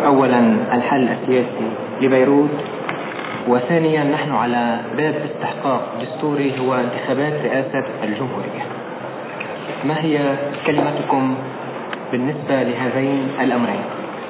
أولا الحل السياسي لبيروت، وثانيا نحن على باب استحقاق دستوري هو انتخابات رئاسة الجمهورية. ما هي كلمتكم بالنسبة لهذين الأمرين؟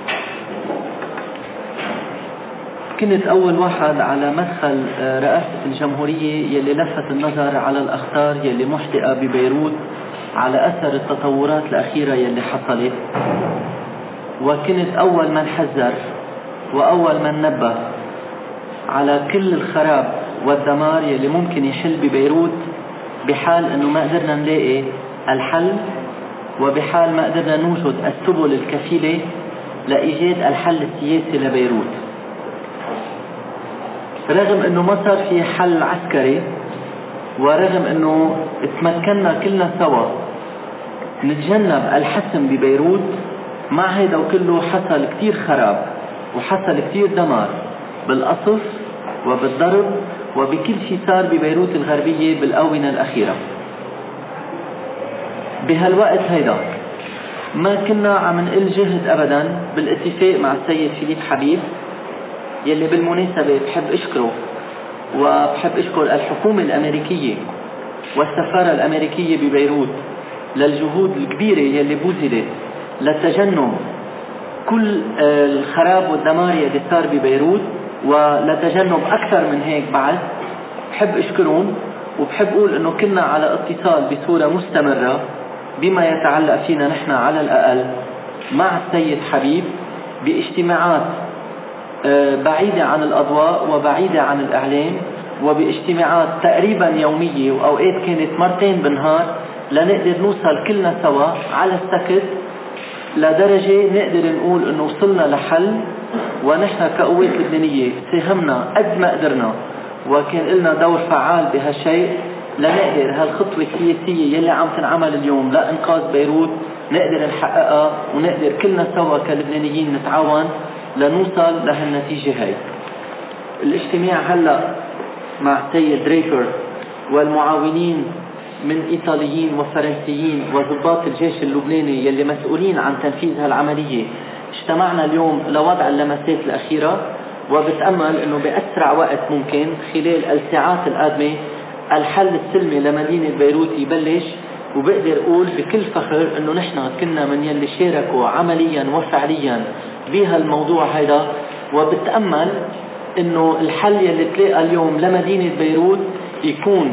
كنت أول واحد على مدخل رئاسة الجمهورية يلي لفت النظر على الأخطار يلي محدقة ببيروت على أثر التطورات الأخيرة يلي حصلت، وكنت أول من حذر وأول من نبه على كل الخراب والدمار يلي ممكن يحل ببيروت بحال أنه ما قدرنا نلاقي الحل، وبحال ما قدرنا نوجد السبل الكفيلة لإيجاد الحل السياسي لبيروت. رغم أنه ما صار في حل عسكري، ورغم أنه تمكننا كلنا سوا نتجنب الحسم ببيروت، مع هذا وكله حصل كتير خراب وحصل كتير دمار بالقصف وبالضرب وبكل شيء صار ببيروت الغربية بالآونة الأخيرة. بهالوقت هيدا ما كنا عم نقل جهد أبدا بالاتفاق مع السيد فيليب حبيب، يلي بالمناسبة بحب أشكره وبحب أشكر الحكومة الأمريكية والسفارة الأمريكية ببيروت للجهود الكبيرة يلي بذلت لتجنب كل الخراب والدمار يلي صار ببيروت، ولتجنب أكثر من هيك بعد. بحب أشكرهم، وبحب أقول أنه كنا على اتصال بصورة مستمرة بما يتعلق فينا نحن على الأقل مع السيد حبيب باجتماعات بعيدة عن الأضواء وبعيدة عن الإعلام، وباجتماعات تقريبا يومية وأوقات كانت مرتين بالنهار، لنقدر نوصل كلنا سوا على السكت لدرجة نقدر نقول أنه وصلنا لحل. ونحن كقوات لبنانية ساهمنا قد ما قدرنا وكان لنا دور فعال بهالشيء لنقدر هالخطوة السياسية يلي عم تنعمل اليوم لإنقاذ بيروت نقدر نحققها، ونقدر كلنا سوا كلبنانيين نتعاون لنوصل لهالنتيجة هاي. الاجتماع هلأ مع السيد دريفر والمعاونين من إيطاليين وفرنسيين وضباط الجيش اللبناني يلي مسؤولين عن تنفيذ هالعملية، اجتمعنا اليوم لوضع اللمسات الأخيرة، وبتأمل أنه بأسرع وقت ممكن خلال الساعات القادمة الحل السلمي لمدينة بيروت يبلش. وبقدر أقول بكل فخر أنه نحن كنا من يلي شاركوا عمليا وفعليا بهالموضوع هذا، وبتأمل أنه الحل يلي تلاقى اليوم لمدينة بيروت يكون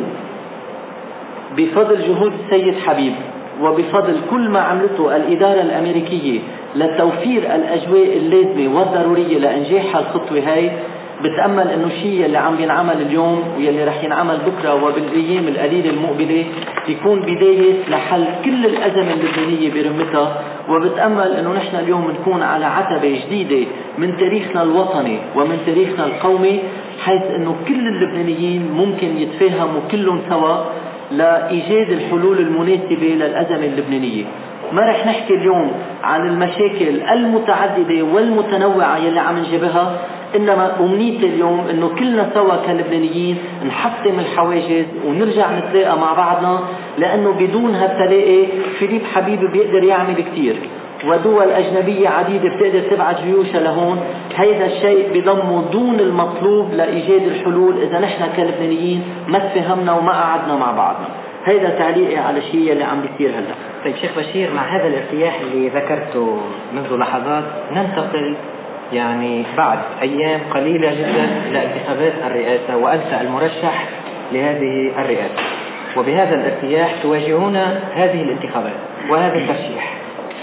بفضل جهود السيد حبيب وبفضل كل ما عملته الإدارة الأمريكية لتوفير الأجواء اللازمة والضرورية لإنجاح هالخطوة هاي. بتأمل أنه الشيء اللي عم بينعمل اليوم ويلي رح ينعمل بكرة وبالأيام القليلة المقبلة يكون بداية لحل كل الأزمة اللبنانية برمتها. وبتأمل أنه نحن اليوم نكون على عتبة جديدة من تاريخنا الوطني ومن تاريخنا القومي، حيث أنه كل اللبنانيين ممكن يتفاهموا كلهم سوا لإيجاد الحلول المناسبة للأزمة اللبنانية. ما رح نحكي اليوم عن المشاكل المتعددة والمتنوعة يلي عم نجيبها، إنما أمنيتي اليوم إنه كلنا سوا كلبنانيين نحطم الحواجز ونرجع نتلاقى مع بعضنا، لأنه بدون هالتلاقي فيليب حبيب بيقدر يعمل كتير ودول أجنبية عديدة بتقدر تبعت جيوشها لهون. هيدا الشيء بضمه دون المطلوب لإيجاد الحلول إذا نحن كلبنانيين ما تفهمنا وما قعدنا مع بعضنا. هيدا تعليقي على الشيء اللي عم بيصير هلا. طيب شيخ بشير، مع هذا الارتياح اللي ذكرته منذ لحظات ننتقل يعني بعد أيام قليلة جدا لانتخابات الرئاسة، وأنت المرشح لهذه الرئاسة، وبهذا الارتياح تواجهون هذه الانتخابات وهذا الترشيح.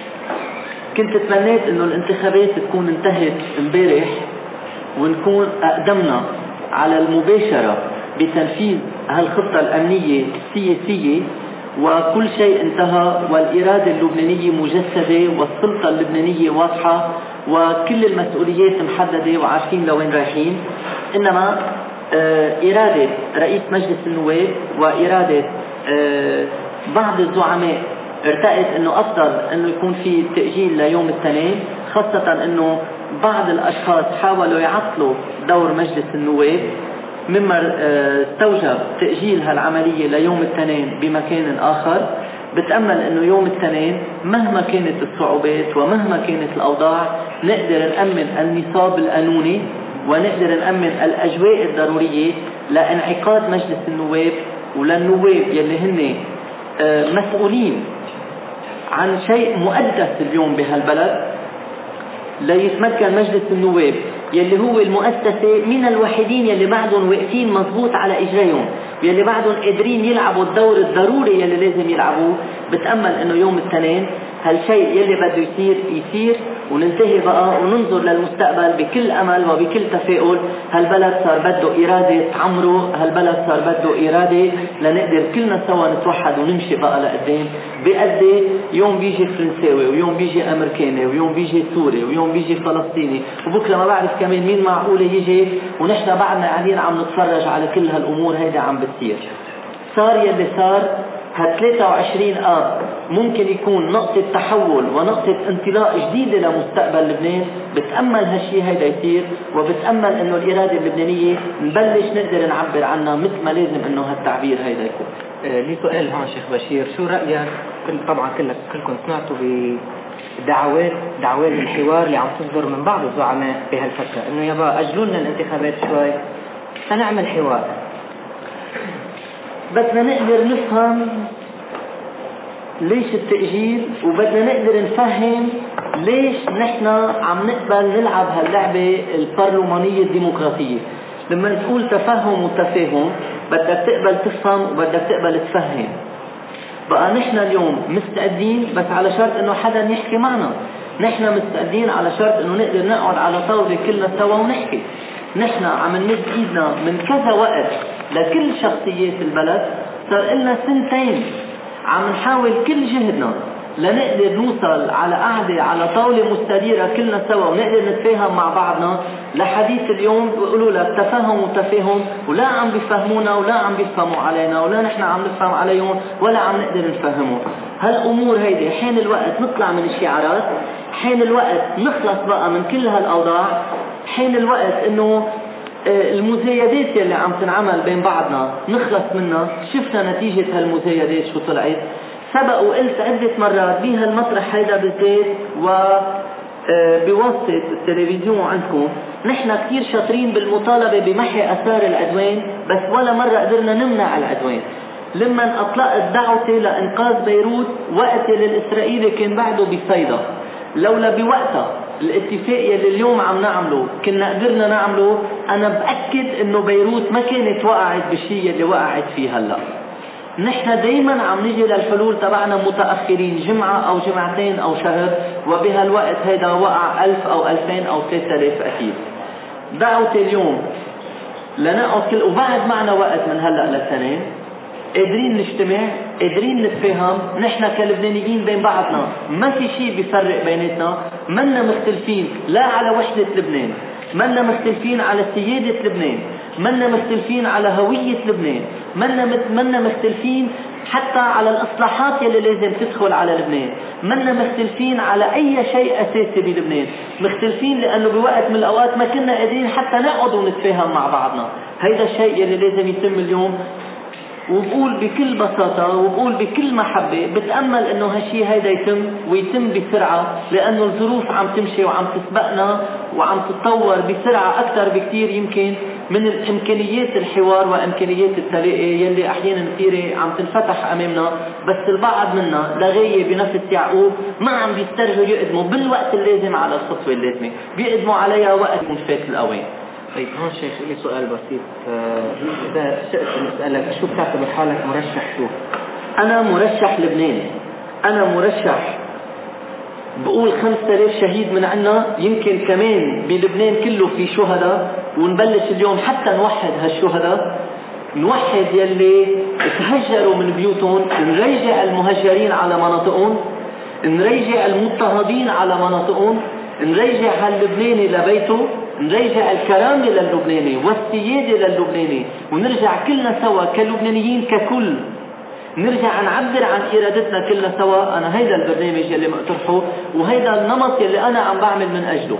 كنت تمنيت إنه الانتخابات تكون انتهت امبارح ونكون أقدمنا على المباشرة بتنفيذ هالخطة الأمنية السياسية، وكل شيء انتهى والإرادة اللبنانية مجسدة والسلطة اللبنانية واضحة وكل المسؤوليات محددة وعارفين لوين رايحين. إنما إرادة رئيس مجلس النواب وإرادة بعض الزعماء ارتأت انه افضل انه يكون في تأجيل ليوم الاثنين، خاصة انه بعض الاشخاص حاولوا يعطلوا دور مجلس النواب، مما استوجب تأجيل هالعملية ليوم الاثنين بمكان اخر. بتأمل انه يوم الاثنين مهما كانت الصعوبات ومهما كانت الاوضاع نقدر نأمن النصاب القانوني ونقدر نأمن الاجواء الضرورية لانعقاد مجلس النواب وللنواب يلي هن مسؤولين عن شيء مقدس اليوم بهالبلد، ليتمكن مجلس النواب يلي هو المؤسسة من الوحيدين يلي بعدهم واقفين مضبوط على إجريهم يلي بعدهم قادرين يلعبوا الدور الضروري يلي لازم يلعبوه. بتأمل انه يوم الاثنين هالشيء يلي بده يصير وننتهي بقى وننظر للمستقبل بكل أمل وبكل تفاؤل. هالبلد صار بده إرادة تعمره، هالبلد صار بده إرادة لنقدر كلنا سوا نتوحد ونمشي بقى لقدام. بقدي يوم بيجي فرنساوي ويوم بيجي أمريكاني ويوم بيجي سوري ويوم بيجي فلسطيني وبكرة ما بعرف كمان مين معقولة يجي، ونحن بعدنا قاعدين عم نتفرج على كل هالأمور هيدا عم بتصير. صار يلي صار 23 آب ممكن يكون نقطة تحول ونقطة انطلاق جديدة لمستقبل لبنان. بتأمل هالشي هيدا يصير، وبتأمل انه الإرادة اللبنانية نبلش نقدر نعبر عنها مثل ما لازم انه هالتعبير هيدا يكون. لي سؤال هون شيخ بشير، شو رأيك طبعا كلكم سمعتوا بدعوات الحوار اللي عم تصدر من بعض الزعماء بهالفترة انه يبا اجلوا لنا الانتخابات شوي سنعمل حوار. بدنا نقدر نفهم ليش التأجيل، وبدنا نقدر نفهم ليش نحن عم نقبل نلعب هاللعبة البرلمانية الديمقراطية. لما تقول تفهم وتفاهم بدك تقبل تفهم وبدك تقبل تفهم. بقى نحن اليوم مستعدين بس على شرط انه حدا يحكي معنا. نحن مستعدين على شرط انه نقدر نقعد على طاولة كلنا سوا ونحكي. نحن عم نمد ايدنا من كذا وقت لكل شخصيات البلد، صار لنا 2 سنين عم نحاول كل جهدنا لنقدر نوصل على قعدة على طاولة مستديرة كلنا سوا ونقدر نتفاهم مع بعضنا. لحديث اليوم بيقولوا لك تفهم وتفاهم، ولا عم بيفهمونا ولا عم بيفهموا علينا ولا نحن عم نفهم عليهم ولا عم نقدر نفهمهم. هالأمور هيدي حين الوقت نطلع من الشعارات، حين الوقت نخلص بقى من كل هالأوضاع، حين الوقت انه المزايدات اللي عم تنعمل بين بعضنا نخلص منها. شفنا نتيجة هالمزايدات شو طلعت. سبق وقلت عدة مرات بها المطرح هيدا بالذات وبواسطة التلفزيون عندكم، نحن كتير شاطرين بالمطالبة بمحي أثار العدوان، بس ولا مرة قدرنا نمنع العدوان. لما أطلقت دعوتي لإنقاذ بيروت وقت للإسرائيلي كان بعده بصيدا، لولا بوقتها الاتفاق يلي اليوم عم نعمله كنا قدرنا نعمله، أنا بأكد إنه بيروت ما كانت وقعت بالشيء اللي وقعت فيه هلأ. نحن دايما عم نجي للحلول تبعنا متأخرين، جمعة أو جمعتين أو شهر، وبهالوقت هيدا وقع 1000 أو 2000 أو 3000 أكيد. دعوتي اليوم لنقعد كل وبعد معنا وقت من هلأ لسنين، قادرين نجتمع، قادرين نتفاهم. نحن كلبنانيين بين بعضنا ما في شيء بيفرق بيناتنا، منا مختلفين لا على وحدة لبنان، منا مختلفين على سيادة لبنان، منا مختلفين على هوية لبنان، منا مختلفين حتى على الإصلاحات يلي لازم تدخل على لبنان، منا مختلفين على أي شيء أساسي بلبنان. مختلفين لأنه بوقت من الأوقات ما كنا قادرين حتى نقعد ونتفاهم مع بعضنا. هيدا الشيء يلي لازم يتم اليوم. وبقول بكل بساطة وبقول بكل محبة، بتأمل انه هالشي هيدا يتم ويتم بسرعة، لانه الظروف عم تمشي وعم تسبقنا وعم تتطور بسرعة اكثر بكتير يمكن من الامكانيات الحوار وامكانيات التلاقي يلي احيانا كثيرة عم تنفتح امامنا. بس البعض منا لغاية بنفس يعقوب ما عم بيسترجوا يقدموا بالوقت اللازم على الخطوة اللازمة، بيقدموا عليها وقت يكون فات الاوان. طيب هون شيخ لي سؤال بسيط، إذا شئت نسألك شو بتعتبر حالك مرشح شو؟ أنا مرشح لبنان، أنا مرشح بقول 5000 شهيد من عنا، يمكن كمان بلبنان كله في شهداء، ونبلش اليوم حتى نوحد هالشهداء، نوحد يلي تهجروا من بيوتهم، نرجع المهجرين على مناطقهم، نرجع المضطهدين على مناطقهم، نرجع هاللبناني لبيته، نرجع الكرامة للبناني والسيادة للبناني، ونرجع كلنا سوا كلبنانيين ككل نرجع نعبر عن إرادتنا كلنا سوا. أنا هيدا البرنامج اللي مقترحه وهيدا النمط اللي أنا عم بعمل من أجله.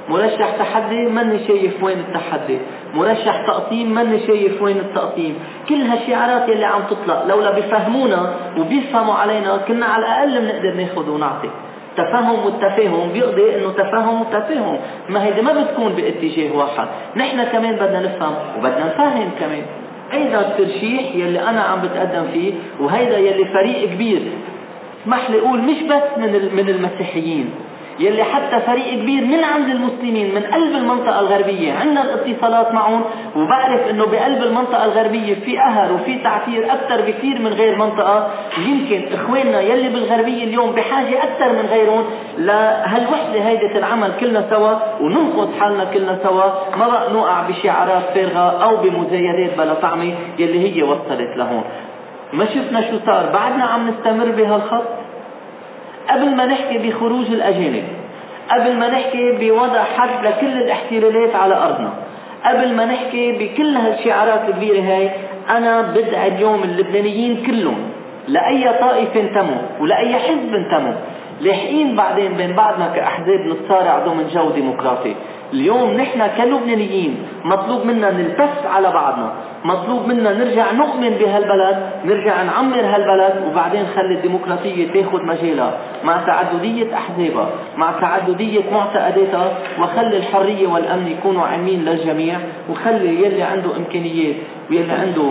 مرشح تحدي ماني شايف وين التحدي، مرشح تقطيم ماني شايف وين التقطيم. كل هالشعارات يلي عم تطلق لولا بيفهمونا وبيفهموا علينا كنا على الأقل بنقدر ناخد ونعطي. تفهم والتفاهم بيقضي انه تفهم وتفاهم، ما هيدا ما بتكون باتجاه واحد. نحن كمان بدنا نفهم وبدنا نفهم كمان. هيدا الترشيح يلي انا عم بتقدم فيه، وهيدا يلي فريق كبير اسمح لي اقول مش بس من المسيحيين، يلي حتى فريق كبير من عند المسلمين من قلب المنطقة الغربية. عندنا الاتصالات معهم، وبعرف انه بقلب المنطقة الغربية في قهر وفي تعثير اكثر بكثير من غير منطقة. يمكن اخواننا يلي بالغربية اليوم بحاجة اكثر من غيرهم لهالوحدة هيدة العمل كلنا سوا، وننقذ حالنا كلنا سوا، ما بقى نوقع بشعارات فارغة او بمزايدات بلا طعمة يلي هي وصلت لهون. ما شفنا شو صار، بعدنا عم نستمر بهالخط. قبل ما نحكي بخروج الأجانب، قبل ما نحكي بوضع حد لكل الاحتلالات على أرضنا، قبل ما نحكي بكل هالشعارات الكبيرة هاي، أنا بدعي اليوم اللبنانيين كلهم لأي طائفة انتموا ولأي حزب انتموا، لاحقين بعدين بين بعضنا كأحزاب نتصارع ضمن جو ديمقراطي. اليوم نحن كلبنانيين مطلوب منا نلتف على بعضنا، مطلوب منا نرجع نؤمن بهالبلد، نرجع نعمر هالبلد، وبعدين خلي الديمقراطية تاخد مجالها مع تعددية أحزابها، مع تعددية معتقداتها، وخلي الحرية والأمن يكونوا عامين للجميع، وخلي يلي عنده إمكانيات ويلي عنده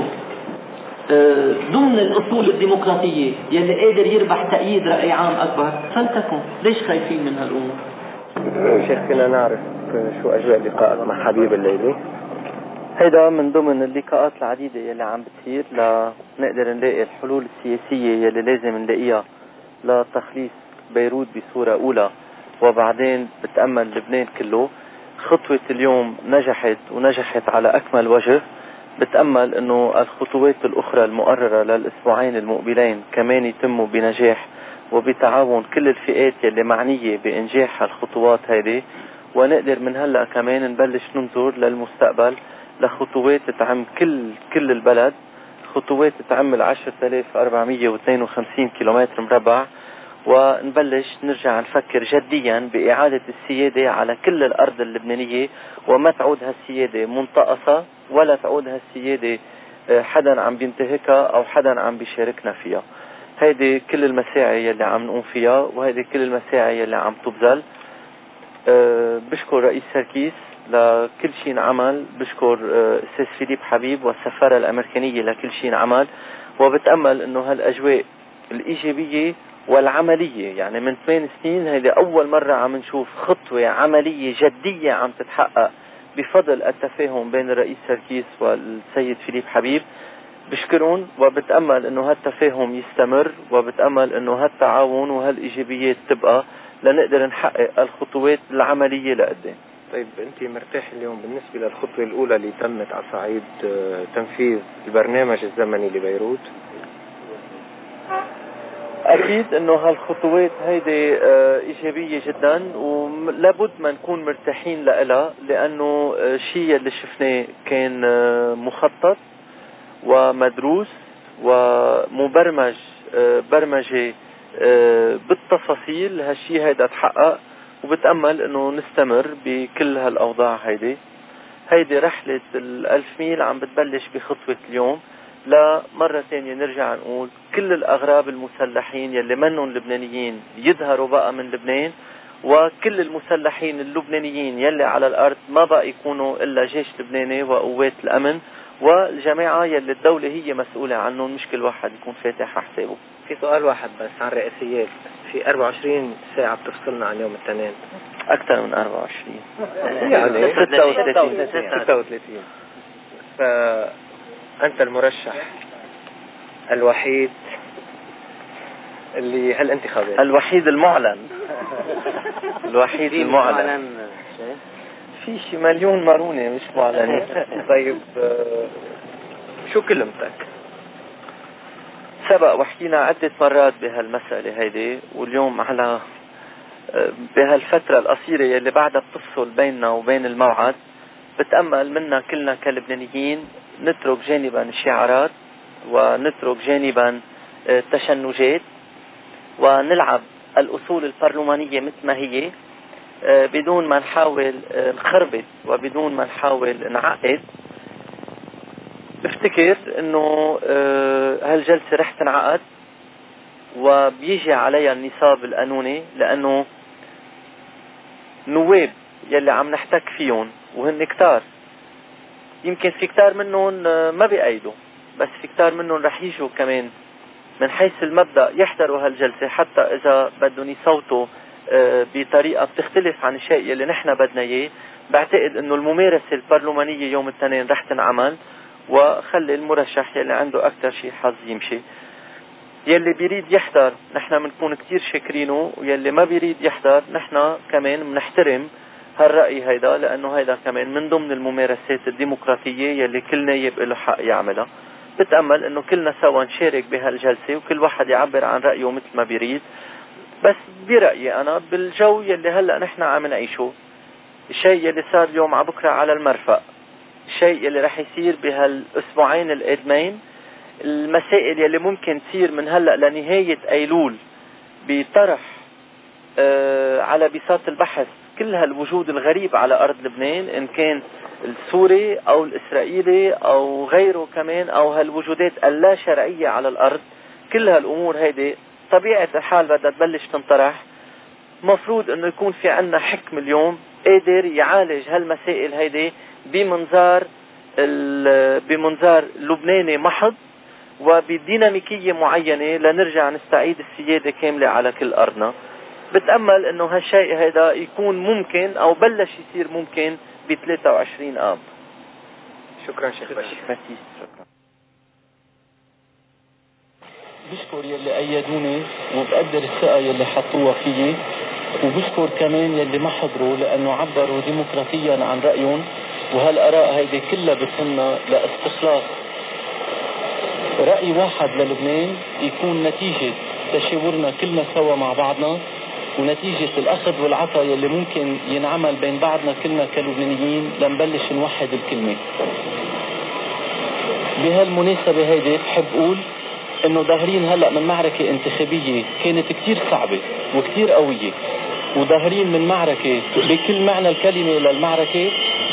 ضمن الأصول الديمقراطية يلي قادر يربح تأييد رأي عام أكبر فلتكن. ليش خايفين من هالأمور؟ شيخ كنا نعرف شو أجواء لقائك مع حبيب الليلي؟ هيدا من ضمن اللقاءات العديدة يلي عم بتصير لنقدر نلاقي الحلول السياسية يلي لازم نلاقيها لتخليص بيروت بصورة أولى، وبعدين بتأمل لبنان كله. خطوة اليوم نجحت على أكمل وجه. بتأمل أنه الخطوات الأخرى المقررة للأسبوعين المقبلين كمان يتموا بنجاح وبتعاون كل الفئات يلي معنية بإنجاح الخطوات هذه، ونقدر من هلأ كمان نبلش ننظر للمستقبل لخطوات تعم كل البلد، خطوات تعم 10,452 كيلومتر مربع، ونبلش نرجع نفكر جديا بإعادة السيادة على كل الأرض اللبنانية، وما تعود هالسيادة منطقصة ولا تعود هالسيادة حدا عم بينتهكها أو حدا عم بيشاركنا فيها. هيدي كل المساعي يلي عم نقوم فيها، وهيدي كل المساعي يلي عم تبذل. بشكر رئيس سركيس لكل شيء عمل، بشكر أستاذ فيليب حبيب والسفارة الأمريكانية لكل شيء عمل، وبتأمل أنه هالأجواء الإيجابية والعملية، يعني من 8 سنين هيدي أول مرة عم نشوف خطوة عملية جدية عم تتحقق بفضل التفاهم بين الرئيس سركيس والسيد فيليب حبيب. بشكرون، وبتأمل أنه هالتفاهم يستمر، وبتأمل أنه هالتعاون وهالإيجابيات تبقى لنقدر نحقق الخطوات العملية لقدام. طيب أنت مرتاح اليوم بالنسبة للخطوة الأولى اللي تمت على صعيد تنفيذ البرنامج الزمني لبيروت؟ أكيد أنه هالخطوات هيدي إيجابية جدا، ولابد ما نكون مرتاحين لها، لأنه الشيء اللي شفناه كان مخطط ومدروس ومبرمج برمجة بالتفاصيل. هالشيء هيدا تحقق، وبتأمل أنه نستمر بكل هالأوضاع. هيدي رحلة 1000 ميل عم بتبلش بخطوة اليوم. لمرة ثانية نرجع نقول كل الأغراب المسلحين يلي منهم لبنانيين يظهروا بقى من لبنان، وكل المسلحين اللبنانيين يلي على الأرض ما بقى يكونوا إلا جيش لبناني وقوات الأمن والجماعة يلي الدولة هي مسؤولة عنهم، مش كل واحد يكون فاتح على حسابه. في سؤال واحد بس عن رئاسيات، في 24 ساعة بتفصلنا عن يوم الاثنين. أكثر من 24 يعني 36. فأنت المرشح الوحيد اللي هالانتخابات، الوحيد المعلن الوحيد المعلن. في شي مليون مارونة مش معلنة. طيب شو كلمتك؟ سبق وحكينا عدة مرات بهالمسألة هيدي، واليوم على بهالفترة القصيرة يلي بعدها بتفصل بيننا وبين الموعد، بتأمل منا كلنا كلبنانيين نترك جانبا الشعارات ونترك جانبا التشنجات، ونلعب الأصول البرلمانية مثل ما هي، بدون ما نحاول نخربط وبدون ما نحاول نعقد، بفتكر انه هالجلسة رح تنعقد وبيجي عليها النصاب القانوني، لانه نواب يلي عم نحتك فيهم وهن كتار، يمكن في كتار منهم ما بيأيدوا، بس في كتار منهم رح يجوا كمان من حيث المبدأ يحضروا هالجلسة، حتى اذا بدهم يصوتوا بطريقة بتختلف عن الشيء يلي نحن بدنا اياه. بعتقد انه الممارسة البرلمانية يوم الاثنين رح تنعمل، وخلي المرشح يلي عنده اكثر شيء حظ يمشي. يلي بيريد يحضر نحن بنكون كتير شاكرينه، ويلي ما بيريد يحضر نحن كمان بنحترم هالرأي هيدا، لانه هيدا كمان من ضمن الممارسات الديمقراطية يلي كل نايب له حق يعملها. بتأمل انه كلنا سوا نشارك بهالجلسة وكل واحد يعبر عن رأيه مثل ما بيريد. بس برأيي انا بالجو يلي هلأ نحن عم نعيشه، الشيء يلي صار اليوم عبكرة على المرفأ، الشيء يلي رح يصير بهالاسبوعين القادمين، المسائل يلي ممكن تصير من هلأ لنهاية ايلول بطرح على بساط البحث كل هالوجود الغريب على ارض لبنان، ان كان السوري او الاسرائيلي او غيره كمان، او هالوجودات اللا شرعية على الارض، كل هالامور هيدي طبيعة الحال بدها تبلش تنطرح. مفروض انه يكون في عنا حكم اليوم قادر يعالج هالمسائل هيدي بمنظار لبناني محض وبديناميكية معينة لنرجع نستعيد السيادة كاملة على كل أرضنا. بتأمل انه هالشيء هيدا يكون ممكن او بلش يصير ممكن ب 23 آب. شكرا شيخ بشير. شكرا. بشكر يلي أيدوني وبقدر الثقة يلي حطوها فيي، وبشكر كمان يلي ما حضروا لأنه عبروا ديمقراطيا عن رأيهم، وهالآراء هيدي كلها بتهمنا لاستخلاص رأي واحد للبنان يكون نتيجة تشاورنا كلنا سوا مع بعضنا، ونتيجة الأخذ والعطاء يلي ممكن ينعمل بين بعضنا كلنا كلبنانيين لنبلش نوحد الكلمة. بهالمناسبة هيدي بحب أقول انه ظاهرين هلأ من معركة انتخابية كانت كتير صعبة وكتير قوية، وظاهرين من معركة بكل معنى الكلمة للمعركة.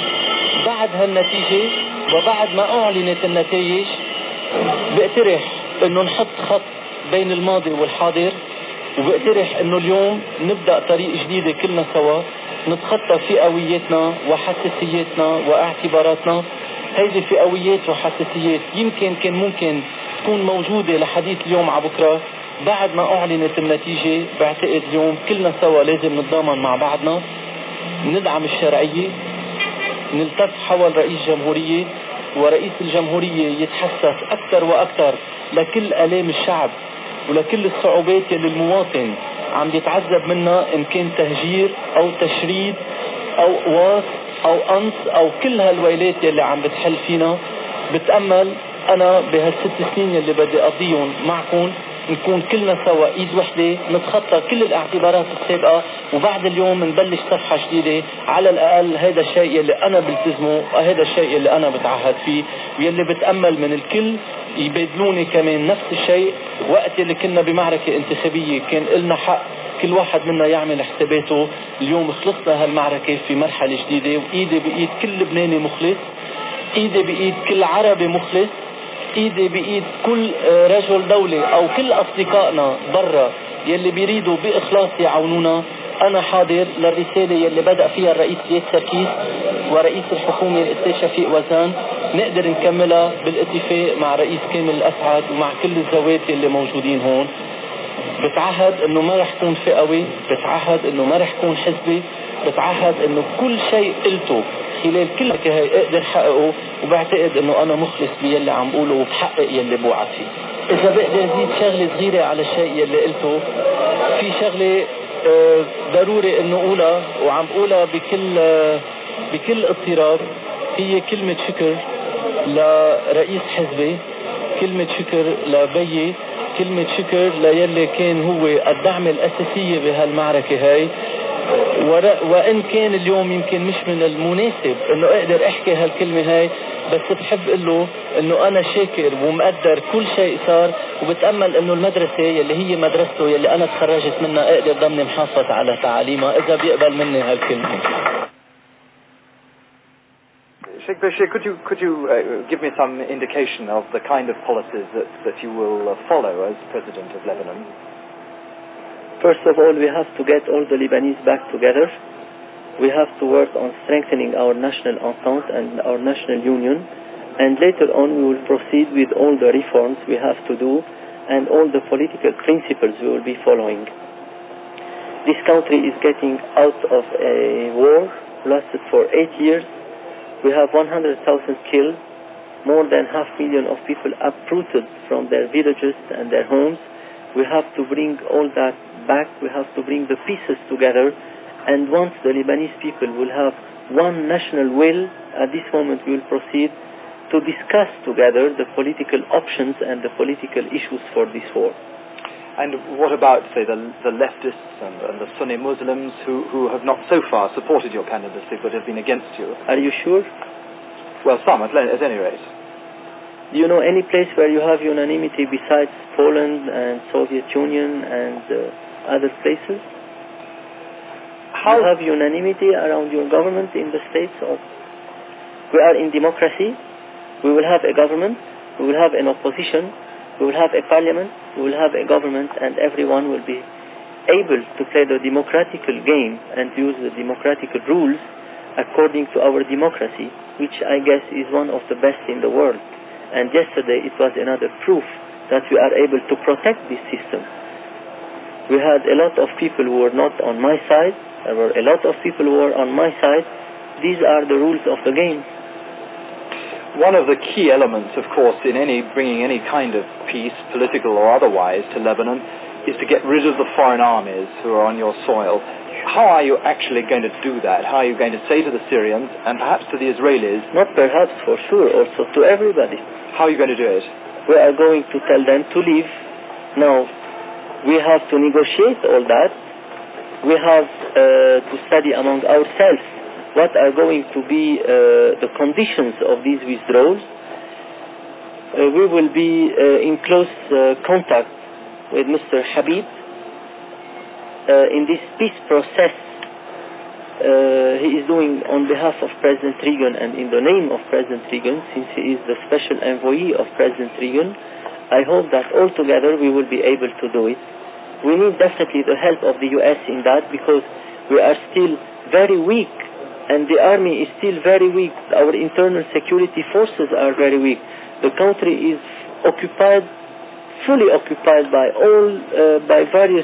بعد هالنتيجة وبعد ما اعلنت النتائج بقترح انه نحط خط بين الماضي والحاضر، وبقترح انه اليوم نبدأ طريق جديدة كلنا سوا نتخطى فئوياتنا وحساسياتنا واعتباراتنا. هيدي فئويات وحساسيات يمكن كان ممكن تكون موجودة لحديث اليوم عبكرة بعد ما اعلنت النتيجة. بعتقد اليوم كلنا سوا لازم نتضامن مع بعضنا، ندعم الشرعية، نلتف حول رئيس جمهورية، ورئيس الجمهورية يتحسس اكثر واكثر لكل آلام الشعب ولكل الصعوبات اللي المواطن عم يتعذب منها، ان كان تهجير او تشريد او قواص او قنص او كل هالويلات يلي عم بتحل فينا. بتأمل انا بهالست سنين اللي بدي اقضيهم معكم نكون كلنا سوا ايد وحده نتخطى كل الاعتبارات السابقه، وبعد اليوم نبلش صفحه جديده. على الاقل هذا الشيء اللي انا بلتزمه، هذا الشيء اللي انا بتعهد فيه، واللي بتأمل من الكل يبادلوني كمان نفس الشيء. وقت اللي كنا بمعركه انتخابيه كان لنا حق كل واحد منا يعمل حساباته. اليوم خلصنا هالمعركه في مرحله جديده، وايدي بايد كل لبناني مخلص، ايدي بايد كل عربي مخلص، ايدي بايد كل رجل دولة او كل اصدقائنا برا يلي بيريدوا باخلاص يعاونونا. انا حاضر للرسالة يلي بدأ فيها الرئيس زياد سركيس ورئيس الحكومة الاستاذ شفيق وزان، نقدر نكملها بالاتفاق مع رئيس كامل الاسعد ومع كل الزوات يلي موجودين هون. بتعهد انه ما رح كون فئوي، بتعهد انه ما رح كون حزبي، بتعهد انه كل شيء قلته خلال كل هاي اقدر حققه، وبعتقد انه انا مخلص بيلي عم بقوله وبحقق يلي بوعد فيه. اذا بقدر ازيد شغله صغيره على الشيء يلي قلته، في شغله ضروري انه اقولها وعم بقولها بكل اضطراب، هي كلمه شكر لرئيس حزبي، كلمه شكر لبيي، كلمه شكر ليلي كان هو الدعم الاساسيه بهالمعركه هاي. وإن كان اليوم يمكن مش من المناسب إنه أقدر أحكي هالكلمة هاي، بس بحب أقوله إنه أنا شاكر ومقدر كل شيء صار، وبتأمل إنه المدرسة يلي هي مدرسته يلي أنا تخرجت منها أقدر ضمني محافظ على تعاليمها إذا بيقبل مني هالكلمة. Sheikh Bashir, could you give me some indication of the kind of policies that you will follow as President of Lebanon? First of all, we have to get all the Lebanese back together. We have to work on strengthening our national entente and our national union. And later on, we will proceed with all the reforms we have to do and all the political principles we will be following. This country is getting out of a war, lasted for 8 years. We have 100,000 killed, more than 500,000 of people uprooted from their villages and their homes. We have to bring all that back. We have to bring the pieces together. And once the Lebanese people will have one national will, at this moment we will proceed to discuss together the political options and the political issues for this war. And what about, say, the leftists and the Sunni Muslims who have not so far supported your candidacy but have been against you? Are you sure? Well, some, at any rate. Do you know any place where you have unanimity besides Poland and Soviet Union and other places? How you have unanimity around your government in the states? We are in democracy. We will have a government. We will have an opposition. We will have a parliament. We will have a government, and everyone will be able to play the democratical game and use the democratical rules according to our democracy, which I guess is one of the best in the world. And yesterday it was another proof that we are able to protect this system. We had a lot of people who were not on my side. There were a lot of people who were on my side. These are the rules of the game. One of the key elements, of course, in bringing any kind of peace, political or otherwise, to Lebanon is to get rid of the foreign armies who are on your soil. How are you actually going to do that? How are you going to say to the Syrians and perhaps to the Israelis? Not perhaps, for sure, also to everybody. How are you going to do it? We are going to tell them to leave. Now, we have to negotiate all that. We have to study among ourselves what are going to be the conditions of these withdrawals. We will be in close contact with Mr. Habib in this peace process he is doing on behalf of President Reagan and in the name of President Reagan, since he is the special envoy of President Reagan. I hope that all together we will be able to do it. We need definitely the help of the US in that, because we are still very weak and the army is still very weak. Our internal security forces are very weak. The country is occupied, fully occupied by various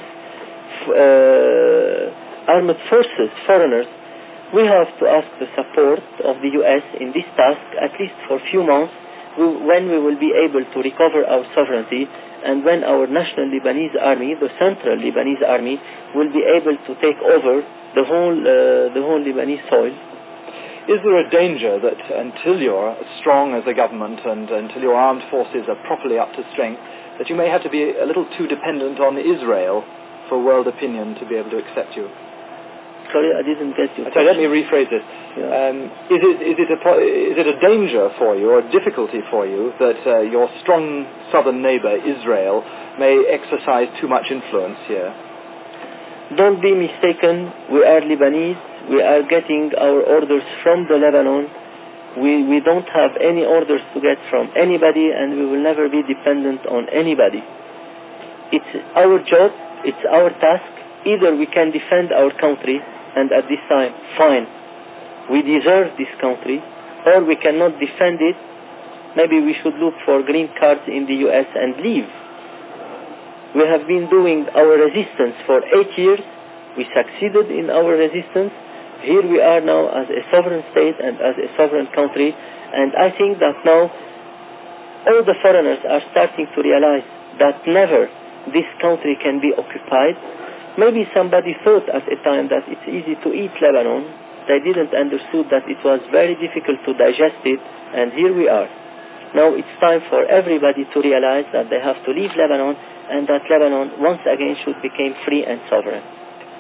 armed forces, foreigners. We have to ask the support of the US in this task, at least for a few months, when we will be able to recover our sovereignty, and when our national Lebanese army, the central Lebanese army, will be able to take over the whole Lebanese soil. Is there a danger that until you're as strong as a government and until your armed forces are properly up to strength, that you may have to be a little too dependent on Israel for world opinion to be able to accept you? Sorry, I didn't get you. So let me rephrase it. Yeah. Is it a danger for you or a difficulty for you that your strong southern neighbor Israel may exercise too much influence here? Don't be mistaken. We are Lebanese. We are getting our orders from the Lebanon. We don't have any orders to get from anybody, and we will never be dependent on anybody. It's our job. It's our task. Either we can defend our country, and at this time, fine, we deserve this country, or we cannot defend it. Maybe we should look for green cards in the US and leave. We have been doing our resistance for 8 years. We succeeded in our resistance. Here we are now as a sovereign state and as a sovereign country, and I think that now all the foreigners are starting to realize that never this country can be occupied. Maybe somebody thought at a time that it's easy to eat Lebanon. They didn't understood that it was very difficult to digest it, and here we are. Now it's time for everybody to realize that they have to leave Lebanon, and that Lebanon once again should become free and sovereign.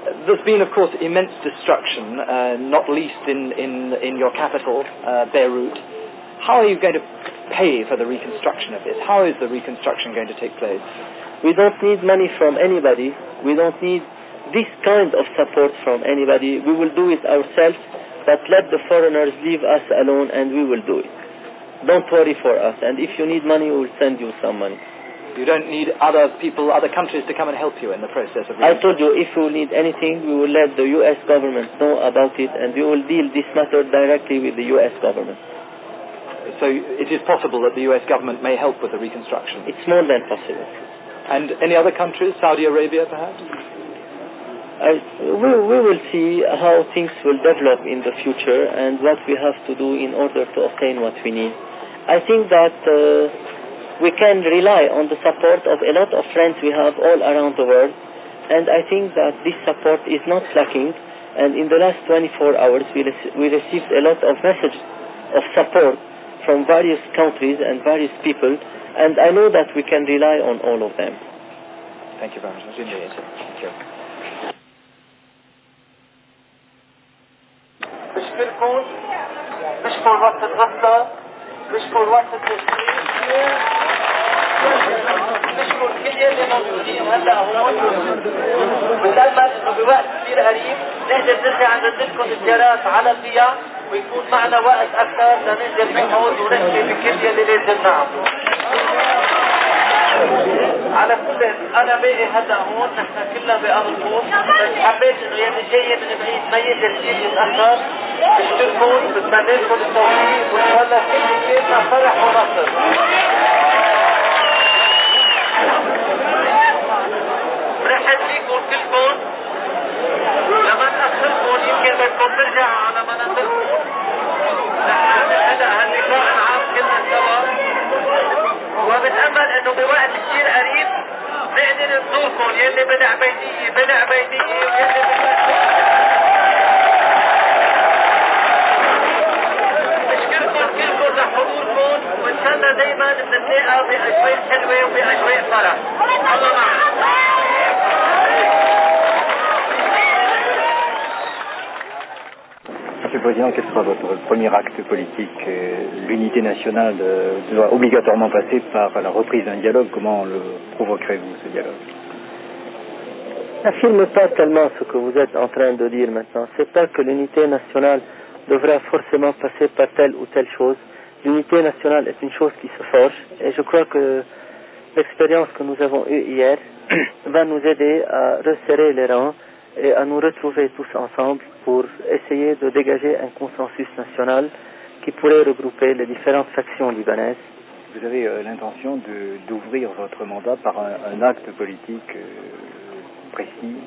There's been, of course, immense destruction, not least in your capital, Beirut. How are you going to pay for the reconstruction of this? How is the reconstruction going to take place? We don't need money from anybody. We don't need this kind of support from anybody. We will do it ourselves, but let the foreigners leave us alone and we will do it. Don't worry for us. And if you need money, we will send you some money. You don't need other people, other countries to come and help you in the process of... I told you, if you need anything, we will let the U.S. government know about it, and we will deal this matter directly with the U.S. government. So it is possible that the U.S. government may help with the reconstruction? It's more than possible. And any other countries, Saudi Arabia perhaps? We will see how things will develop in the future and what we have to do in order to obtain what we need. I think that we can rely on the support of a lot of friends we have all around the world, and I think that this support is not lacking, and in the last 24 hours we received a lot of messages of support from various countries and various people, and I know that we can rely on all of them. Thank you very much. Thank you. بشكركم، بشكر وقت الغطة، بشكر وقت التشكيل، بشكر كل اللي موجودين هلا هون، بتأمل انه بوقت كثير قريب نقدر نرجع نردلكم الزيارات على القيام ويكون معنا وقت اكثر لنقدر نعود ونحكي بكل اللي لازم نعمله. على كل انا باقي هلا هون، نحن كلنا بقلبكم، بس حبيت انه يلي جاي من بعيد ما يقدر يصير يتاخر. بشكركم، بتمنى لكم التوفيق وان شاء الله كل كلمه فرح ونصر. برحب فيكم كلكم، لما نأخركم يمكن بدكم ترجعوا على مناطقكم. نحن هلا هاللقاء العام كلنا سوا، وبتأمل انه بوقت كثير قريب نقدر نزوركم يلي بن عبيدية ويلي بشكركم كلكم لحضوركم، ونتمنى دايما بنتلاقى بأجواء حلوة وبأجواء فرح. الله معنا. Monsieur le Président, quel sera votre premier acte politique? L'unité nationale doit obligatoirement passer par la reprise d'un dialogue. Comment le provoquerez-vous, ce dialogue? N'affirme pas tellement ce que vous êtes en train de dire maintenant. C'est pas que l'unité nationale devra forcément passer par telle ou telle chose. L'unité nationale est une chose qui se forge, et je crois que l'expérience que nous avons eue hier va nous aider à resserrer les rangs et à nous retrouver tous ensemble pour essayer de dégager un consensus national qui pourrait regrouper les différentes factions libanaises. Vous avez l'intention d'ouvrir votre mandat par un acte politique précis?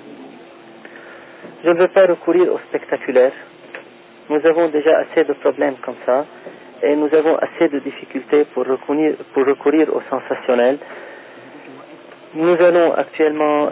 Je ne veux pas recourir au spectaculaire. Nous avons déjà assez de problèmes comme ça, et nous avons assez de difficultés pour recourir au sensationnel. Nous allons actuellement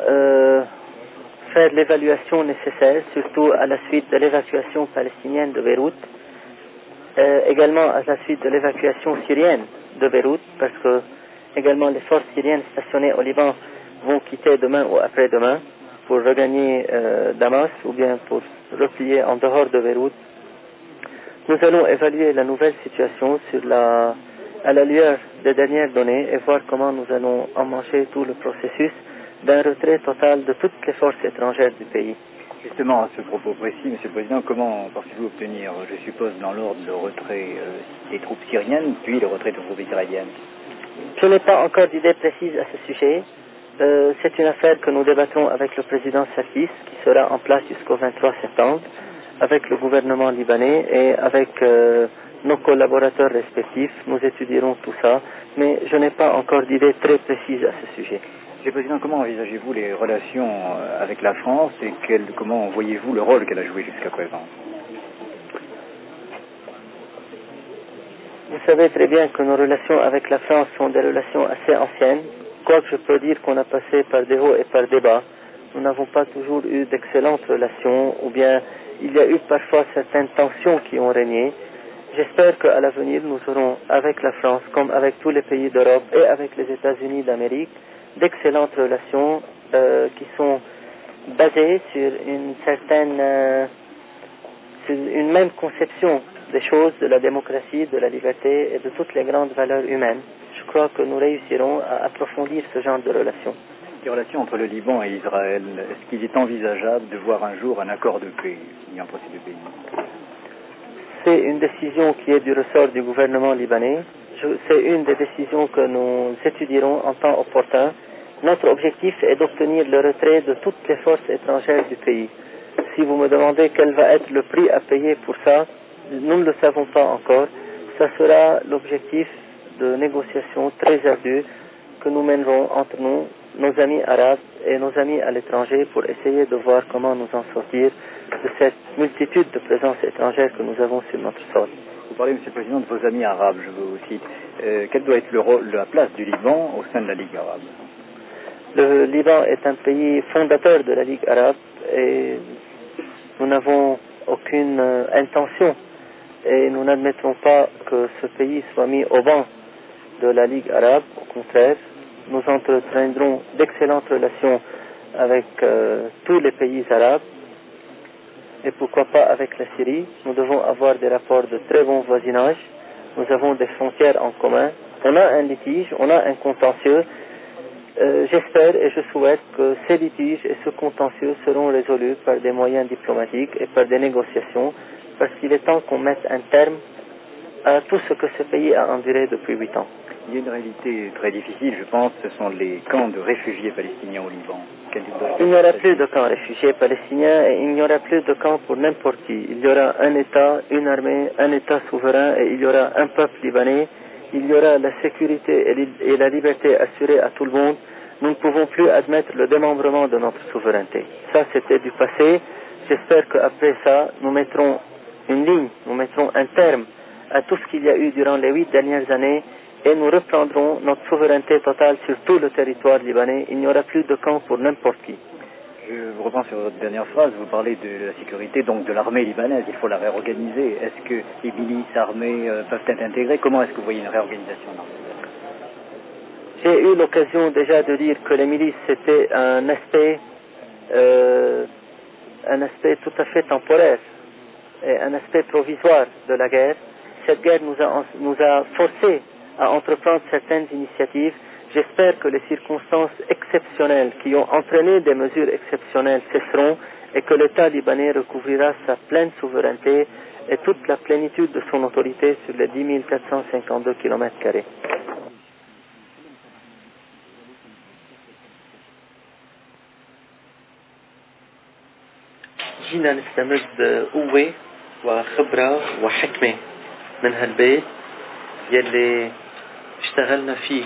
faire l'évaluation nécessaire, surtout à la suite de l'évacuation palestinienne de Beyrouth, également à la suite de l'évacuation syrienne de Beyrouth, parce que également les forces syriennes stationnées au Liban vont quitter demain ou après-demain pour regagner Damas ou bien pour replier en dehors de Beyrouth. Nous allons évaluer la nouvelle situation à la lueur des dernières données et voir comment nous allons emmancher tout le processus d'un retrait total de toutes les forces étrangères du pays. Justement, à ce propos précis, Monsieur le Président, comment pensez-vous obtenir, je suppose, dans l'ordre, le retrait des troupes syriennes, puis le retrait des troupes israéliennes? Je n'ai pas encore d'idée précise à ce sujet. C'est une affaire que nous débattrons avec le président Sarkis, qui sera en place jusqu'au 23 septembre, avec le gouvernement libanais et avec nos collaborateurs respectifs. Nous étudierons tout ça, mais je n'ai pas encore d'idée très précise à ce sujet. Monsieur le Président, comment envisagez-vous les relations avec la France et comment voyez-vous le rôle qu'elle a joué jusqu'à présent? Vous savez très bien que nos relations avec la France sont des relations assez anciennes, quoique je peux dire qu'on a passé par des hauts et par des bas. Nous n'avons pas toujours eu d'excellentes relations, ou bien il y a eu parfois certaines tensions qui ont régné. J'espère qu'à l'avenir, nous aurons avec la France, comme avec tous les pays d'Europe et avec les États-Unis d'Amérique, d'excellentes relations qui sont basée sur sur une même conception des choses, de la démocratie, de la liberté et de toutes les grandes valeurs humaines. Je crois que nous réussirons à approfondir ce genre de relations. Les relations entre le Liban et Israël, est-ce qu'il est envisageable de voir un jour un accord de paix entre ces deux pays? C'est une décision qui est du ressort du gouvernement libanais. C'est une des décisions que nous étudierons en temps opportun. Notre objectif est d'obtenir le retrait de toutes les forces étrangères du pays. Si vous me demandez quel va être le prix à payer pour ça, nous ne le savons pas encore. Ça sera l'objectif de négociations très ardues que nous mènerons entre nous, nos amis arabes et nos amis à l'étranger pour essayer de voir comment nous en sortir de cette multitude de présences étrangères que nous avons sur notre sol. Vous parlez, Monsieur le Président, de vos amis arabes, je veux aussi. Quelle doit être la place du Liban au sein de la Ligue arabe? Le Liban est un pays fondateur de la Ligue arabe et nous n'avons aucune intention et nous n'admettrons pas que ce pays soit mis au banc de la Ligue arabe. Au contraire, nous entretiendrons d'excellentes relations avec tous les pays arabes et pourquoi pas avec la Syrie. Nous devons avoir des rapports de très bon voisinage. Nous avons des frontières en commun. On a un litige, on a un contentieux. J'espère et je souhaite que ces litiges et ce contentieux seront résolus par des moyens diplomatiques et par des négociations, parce qu'il est temps qu'on mette un terme à tout ce que ce pays a enduré depuis 8 ans. Il y a une réalité très difficile, je pense, ce sont les camps de réfugiés palestiniens au Liban. Il n'y aura plus de camps réfugiés palestiniens et il n'y aura plus de camps pour n'importe qui. Il y aura un État, une armée, un État souverain et il y aura un peuple libanais. Il y aura la sécurité et la liberté assurée à tout le monde. Nous ne pouvons plus admettre le démembrement de notre souveraineté. Ça, c'était du passé. J'espère qu'après ça, nous mettrons une ligne, nous mettrons un terme à tout ce qu'il y a eu durant les 8 dernières années et nous reprendrons notre souveraineté totale sur tout le territoire libanais. Il n'y aura plus de camp pour n'importe qui. Je vous reprends sur votre dernière phrase, vous parlez de la sécurité, donc de l'armée libanaise, il faut la réorganiser. Est-ce que les milices armées peuvent être intégrées? Comment est-ce que vous voyez une réorganisation de l'armée? J'ai eu l'occasion déjà de dire que les milices c'était un aspect tout à fait temporaire et un aspect provisoire de la guerre. Cette guerre nous a forcés à entreprendre certaines initiatives. J'espère que les circonstances exceptionnelles qui ont entraîné des mesures exceptionnelles cesseront et que l'État libanais recouvrira sa pleine souveraineté et toute la plénitude de son autorité sur les 10 452 km². جينا نستمد قوة وخبرة وحكمة من هالبيت يلي اشتغلنا فيه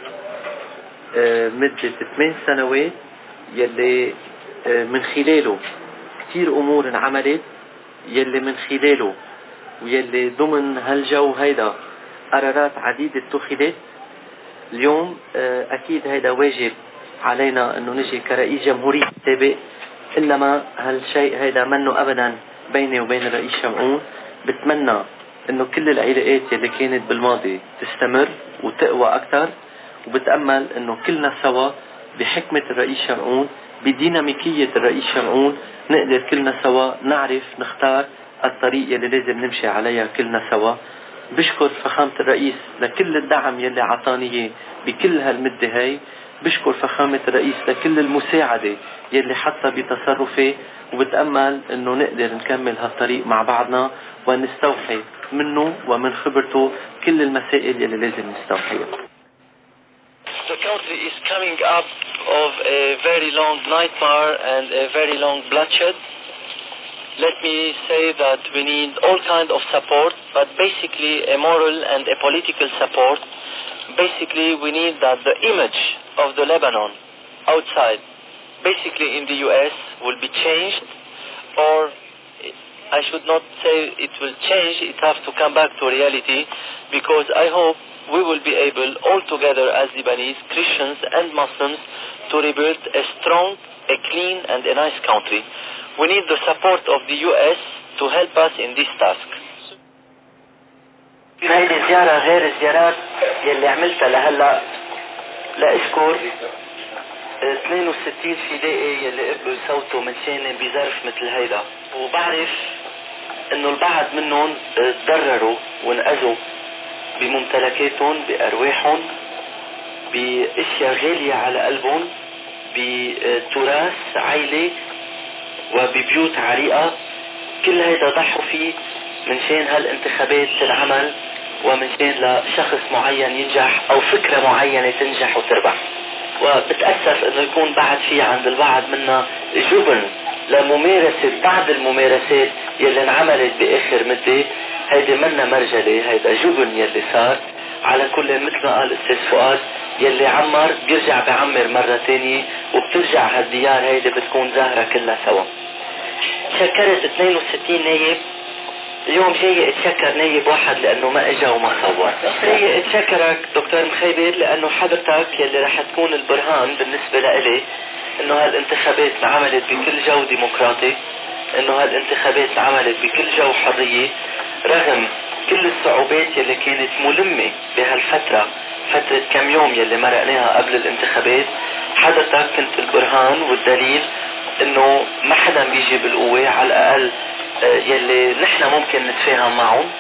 مدة 8 سنوات يلي من خلاله كتير أمور انعملت يلي من خلاله ويلي ضمن هالجو هيدا قرارات عديدة اتخذت. اليوم أكيد هيدا واجب علينا أنه نجي كرئيس جمهورية سابق، إنما هالشيء هيدا منه أبدا بيني وبين الرئيس شمعون. بتمنى أنه كل العلاقات يلي كانت بالماضي تستمر وتقوى أكثر، وبتأمل أنه كلنا سوا بحكمة الرئيس شمعون بديناميكية الرئيس شمعون نقدر كلنا سوا نعرف نختار الطريق يلي لازم نمشي عليها كلنا سوا. بشكر فخامة الرئيس لكل الدعم يلي عطانيه بكل هالمدة هاي. بشكر فخامة الرئيس لكل المساعدة يلي حتى بتصرفه، وبتأمل انه نقدر نكمل هالطريق مع بعضنا ونستوحي منه ومن خبرته كل المسائل يلي لازم نستوحيها. The country is coming up of a very long nightmare and a very long bloodshed. Let me say that we need all kinds of support, but basically a moral and a political support. Basically, we need that the image of the Lebanon outside, basically in the U.S., will be changed, or I should not say it will change, it has to come back to reality, because I hope we will be able, all together as Lebanese, Christians and Muslims, to rebuild a strong, a clean and a nice country. We need the support of the U.S. to help us in this task. هذه الزيارة غير الزيارات يلي عملتها لهلا لأشكر 62 فدائي يلي قبلوا يصوتوا من شان بظرف مثل هيدا، وبعرف انه البعض منهم تضرروا وانأذوا بممتلكاتهم، بأرواحهم، باشياء غالية على قلبهم، بتراث عائلة وببيوت عريقة. كل هيدا ضحوا فيه من شان هالانتخابات تنعمل ومن شان لشخص معين ينجح او فكرة معينة تنجح وتربح. وبتأسف انه يكون بعد في عند البعض منا جبن لممارسة بعض الممارسات يلي انعملت باخر مدة. هيدي منا مرجلة، هيدا جبن يلي صار. على كل مثل ما قال استاذ فؤاد، يلي عمر بيرجع بعمر مرة تانية، وبترجع هالديار هيدي بتكون زهرة كلها سوا. شكرت 62 نايب. اليوم جاي اتشكر نايب واحد لانه ما اجا وما صور. جاي اتشكرك دكتور مخيبر لانه حضرتك يلي رح تكون البرهان بالنسبة لإلي انه هالانتخابات انعملت بكل جو ديمقراطي، انه هالانتخابات انعملت بكل جو حرية، رغم كل الصعوبات يلي كانت ملمة بهالفترة، فترة كم يوم يلي مرقناها قبل الانتخابات. حضرتك كنت البرهان والدليل انه ما حدا بيجي بالقوة، على الاقل يلي نحن ممكن نتفاهم معهم.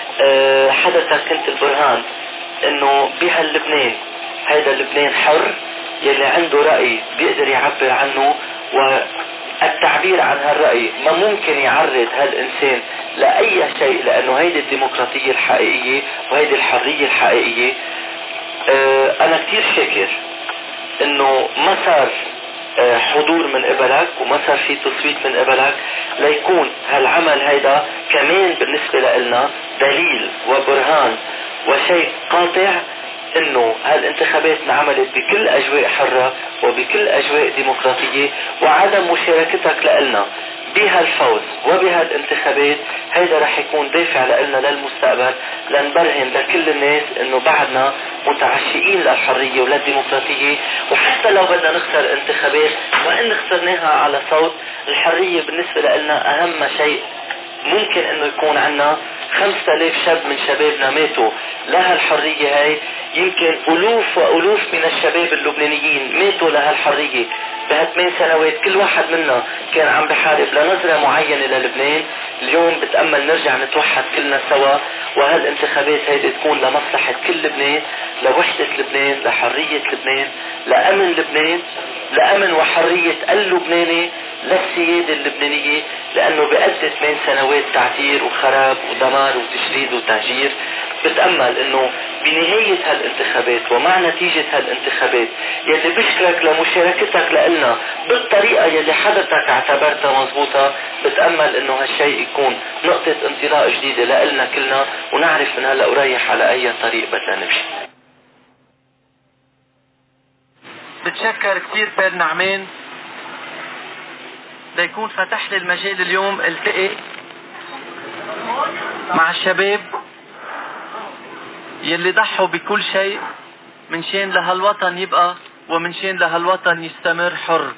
حضرتك كنت البرهان انه بهاللبنان، هيدا اللبنان حر يلي عنده رأي بيقدر يعبر عنه، والتعبير عن هالرأي ما ممكن يعرض هالإنسان لأي شيء، لأنه هيدي الديمقراطية الحقيقية وهيدي الحرية الحقيقية. أنا كتير شاكر إنه ما صار حضور من قبلك وما صار في تصويت من قبلك، ليكون هالعمل هيدا كمان بالنسبة لنا دليل وبرهان وشيء قاطع انه هالانتخابات انعملت بكل اجواء حرة وبكل اجواء ديمقراطية، وعدم مشاركتك لنا بهالفوز وبهالانتخابات هيدا رح يكون دافع لنا للمستقبل، لنبرهن لكل الناس انه بعدنا متعشقين للحرية وللديمقراطية. وحتى لو بدنا نخسر انتخابات وان خسرناها على صوت، الحرية بالنسبة لنا اهم شيء ممكن انه يكون عنا. 5000 شاب من شبابنا ماتوا لهالحرية هاي، يمكن ألوف وألوف من الشباب اللبنانيين ماتوا لهالحرية ب8 سنوات. كل واحد منا كان عم بحارب لنظرة معينة للبنان. اليوم بتأمل نرجع نتوحد كلنا سوا، وهالانتخابات هيدي تكون لمصلحة كل لبنان، لوحدة لبنان، لحرية لبنان، لأمن لبنان، لأمن وحرية اللبناني، للسيادة اللبنانية، لأنه بقد 8 سنوات تعتير وخراب ودمار وتشريد وتهجير. بتأمل أنه بنهاية هالانتخابات ومع نتيجة هالانتخابات يلي بشكرك لمشاركتك لنا بالطريقة يلي حضرتك اعتبرتها مضبوطة، بتأمل أنه هالشيء يكون نقطة انطلاق جديدة لنا كلنا، ونعرف من هلأ ورايح على أي طريق بدنا نمشي. بتشكر كثير بير نعمان ليكون فتح لي المجال اليوم التقي مع الشباب يلي ضحوا بكل شيء من شان لهالوطن يبقى ومن شان لهالوطن يستمر حر.